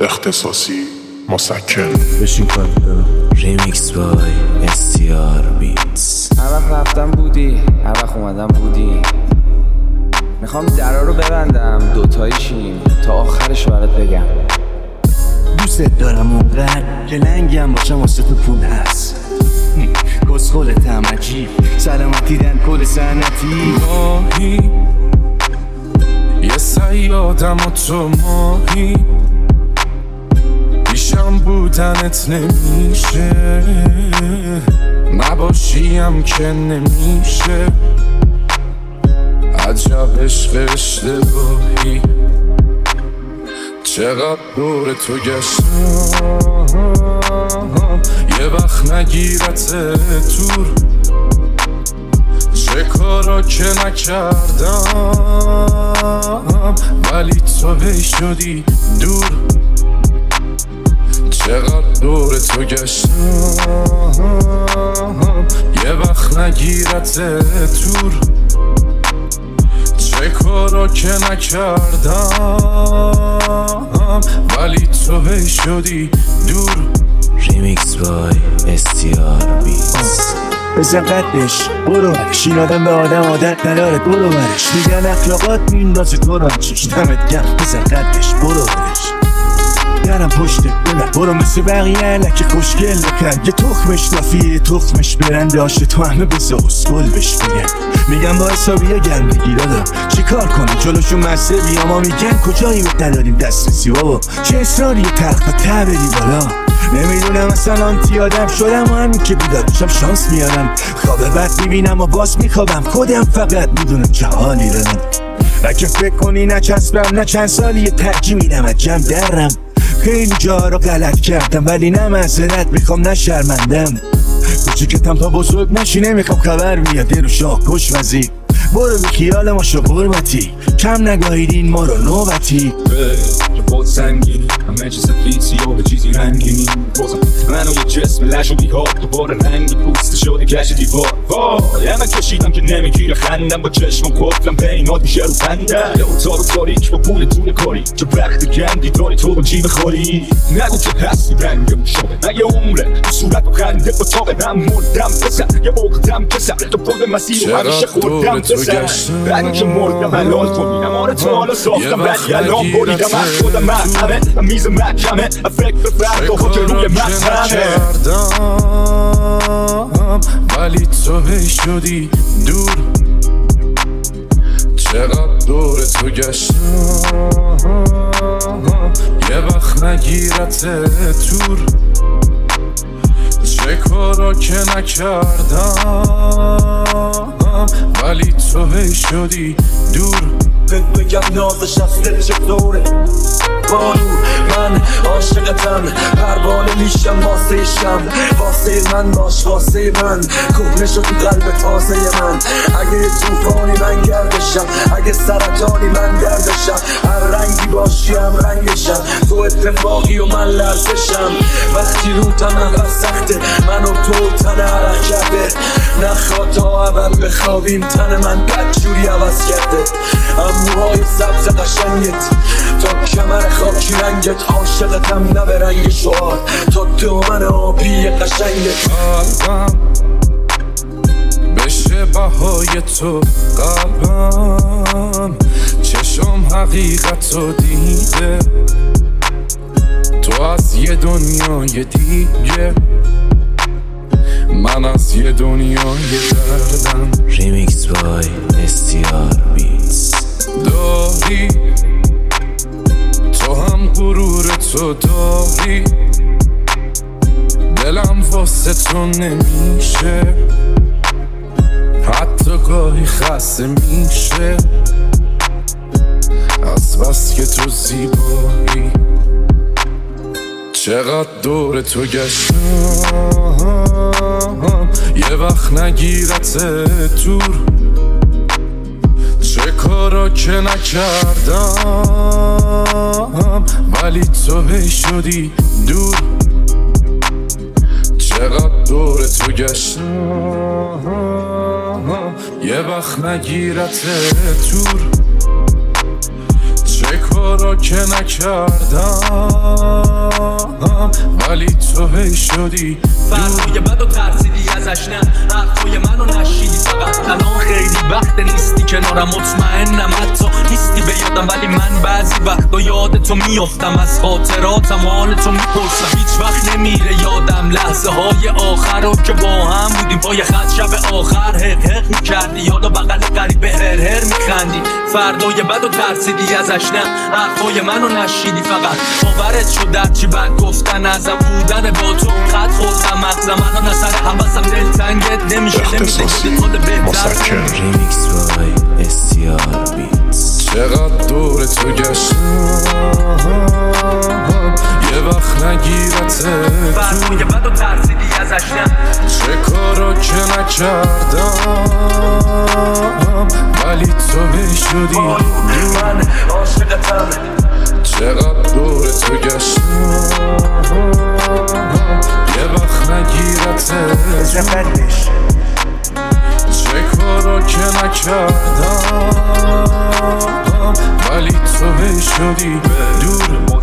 اختصاصی مسکن بشین کنیم ریمیکس بای STR بیتس. هر وقت رفتم بودی، هر وقت اومدم بودی. میخوام درا رو ببندم دوتاییشیم تا آخرش برات بگم. دوست دارم اونقدر که لنگم باشم واسه تو پول هست. کسخولتم عجیب سلامتی دن کل سنتی ماهی یه سیادم و تو ماهی پیشم بودنت نمیشه نباشیم که نمیشه عجب عشق اشتباهی چقدر دور تو گشتم یه وقت نگیرت تور چه کارا که نکردم ولی تو هی شدی دور چقدر دور تو گشتم یه وقت نگیرت تور چه کارا که نکردم ولی تو هی شدی دور. ریمیکس بای STR بیتس. بزن قدش برو برش این آدم به آدم عادت نداره برو برش میگن اخلاقات میندازه تو رو چش دمت گرم بزن قدش برو برش درم پشته بلد برو مثل بقیه لکه خوشگل بکن یه تخمش لافیه تخمش برنده آشه تو همه بزا اسکل بش میگن با حسابیه گرم بگیر دادم چی کار کنم جلوشون مسته بیا ما میگن کجایی بهت نداریم دسترسی بابا چه اصراری تخت و ته بری بالا نمیدونم اصلا آنتی آدم شدم و همین که بیدارشم شانس میارم خواب بد میبینم و باز میخوابم خودم فقط میدونم چه حالی دارم اگه فکر کنی نچسبم نه چند سالی ترجیح میدم از جمع درم خیلی جا رو غلط کردم ولی نه معذرت میخوام نه شرمندم کوچیکتم تا بزرگ نشی نمیخوام خبر بیاد رو شاه کش وزی برو بی خیال ما شو قربتی کم نگاهیدین ما رو نوبتی که بود سنگینی همه چیز سفیدی و به چیزی رنگینی بازم منو یه جسم لش و بیهار دوباره رنگی پوست شده کش دیوار وای همه کشیدم که نمیگیره خندم با چشمم کفلم بینات میشه رو بنده یه اتاق تاریک با پول طول کاری چه وقت گندی داری تو با جیب خوری نگو که هستی رنگم شده نه یه عمره تو صورت و خنده با تاقه هم مردم بزن یه موقتم کسر تو پود مسیر و همیشه خوردم بزن بعدی که مردم الان تو میرم آره تو حالا ساختم ولی الان بریدم از خودم مذهبه میز محکمه فکر به فردا که روی مذهبه ولی تو هی شدی دور چقدر دور تو گشتم یه وقت نگیرت تور چه کارا که نکردم ولی تو هی شدی دور بگم نازش از دل چطوره بارو من عاشقتم پروانه میشم واسه شم واسه من باش واسه من کهنه شد تو قلب تازه من اگه توفانی من گردشم اگه سرطانی من دردشم هر رنگی باشیم رنگشم تو اتفاقی و من لرزشم وقتی رو تنم سخته من و تو تن عرق کرده نخواد تا اول بخوابیم تن من بدجوری عوض کرده موهای سبز قشنگت تا کمر خاکی رنگت عاشقتم نه به رنگ شعار تا دامن آبی قشنگت قلبم بشه بهای تو قلبم چشم حقیقت رو دیده تو از یه دنیای دیگه من از یه دنیای دردم. ریمیکس بای STR بیتس. داری تو هم غرور تو داری دلم واسه تو نمیشه حتی گاهی خسته میشه از بس که تو زیبایی چقدر دور تو گشتم یه وقت نگیرت تور چه کارا که نکردم ولی تو هی شدی دور چقدر دور تو گشتم یه وقت نگیرت تور چه کارا که نکردم ولی تو هی شدی فرقای بد و ترسیدی ازش نه حرفای منو نشیدی فقط الان خیلی وقت نیستی کنارم مطمئنم حتی نیستی به یادم ولی من بعضی وقتا یاد تو میافتم از خاطراتم حال تو میپرسم هیچ وقت نمیره یادم لحظه های آخر رو که با هم بودیم پای خط شب آخر حق میکردی یادا بغل قریب هر میخندی فردای بد و ترسیدی ازش نه حرفای منو نشیدی فقط باورت شد در چی بد گفتن ازم بودن با تو خط خوردم مغزم الان از سر حواسم دلتنگت نمیشه اختصاصی مسکن ریمیکس بای STR بیتس. چقدر دور تو گشتم یه وقت نگیرته فردای بد و ترسیدی ازش نه چه کارا که نکردم ولی تو هی شدی من عاشقتم چقدر دور تو گشتم یه وقت نگیرته زفدش چه کارا که نکردم ولی تو هی شدی دور